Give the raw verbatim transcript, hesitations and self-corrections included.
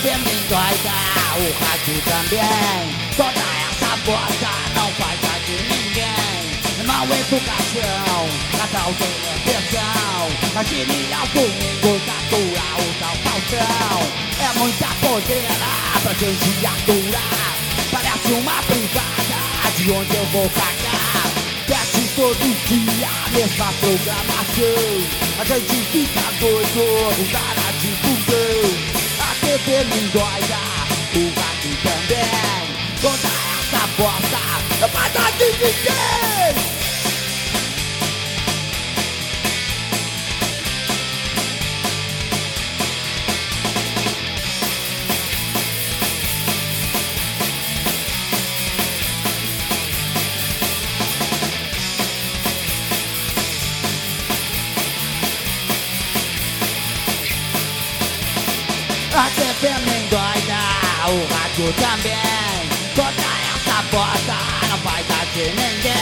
vê me endoida, o rádio também. Toda essa bosta não faz a de ninguém. Mal educação, Natal tem exceção. Imagine ao domingo, natural, o tal Faustão. É muita podeira pra gente aturar. Parece uma privada de onde eu vou cagar. Desce todo dia a mesma programação. A gente fica doido, não dá na difusão. A T V me endoida, o rádio também. Toda essa bosta não vai dar de ninguém. A T V me endoida, o rádio também. Toda essa bosta não vai dar de ninguém.